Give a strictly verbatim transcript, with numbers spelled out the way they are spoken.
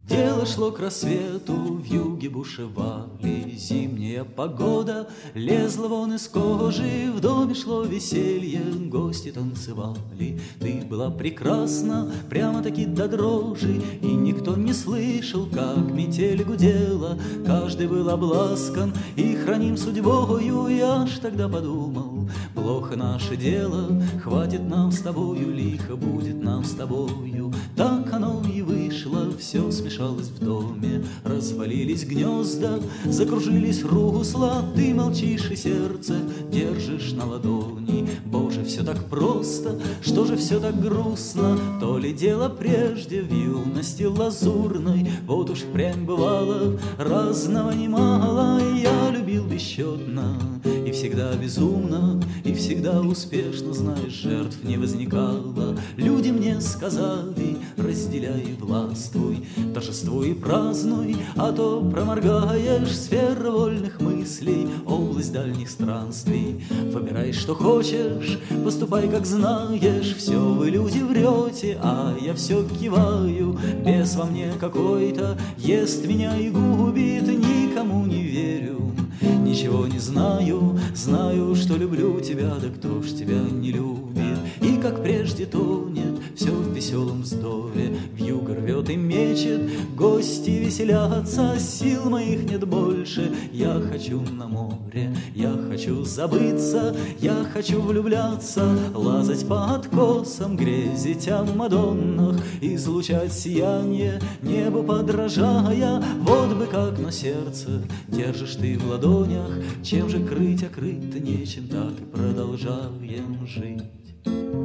Дело шло к рассвету, в юге бушевали, зимняя погода лезла вон из кожи, в доме шло веселье, гости танцевали. Ты была прекрасна, прямо-таки до дрожи, и никто не слышал, как метель гудела. Каждый был обласкан и храним судьбою, я аж тогда подумал, плохо наше дело, хватит нам с тобою, лихо будет нам с тобою. Так оно и вышло, все смешалось в доме, развалились гнезда, закружились русла. Ты молчишь и сердце держишь на ладони. Боже, все так просто, что же все так грустно? То ли дело прежде в юности лазурной, вот уж прям бывало разного немало. Я любил бесчетно и всегда безумно, и всегда успешно, знаешь, жертв не возникало. Люди мне сказали, разделяй и властвуй, торжествуй и празднуй, а то проморгаешь сферу вольных мыслей, область дальних странствий. Выбирай, что хочешь, поступай, как знаешь. Все вы, люди, врете, а я все киваю. Бес во мне какой-то ест меня и губит, никому не верю, ничего не знаю. Знаю, что люблю тебя, да кто ж тебя не любит? И как прежде тонет все в веселом вздоре, вьюга рвет и мечет, гости веселятся, сил моих нет больше. Я хочу на море, я хочу забыться, я хочу влюбляться, лазать по откосам, грезить о Мадоннах, излучать сияние, небу подражая. Вот бы как на сердце держишь ты в ладонях, чем же крыть, а крыть-то нечем, так и продолжаем жить.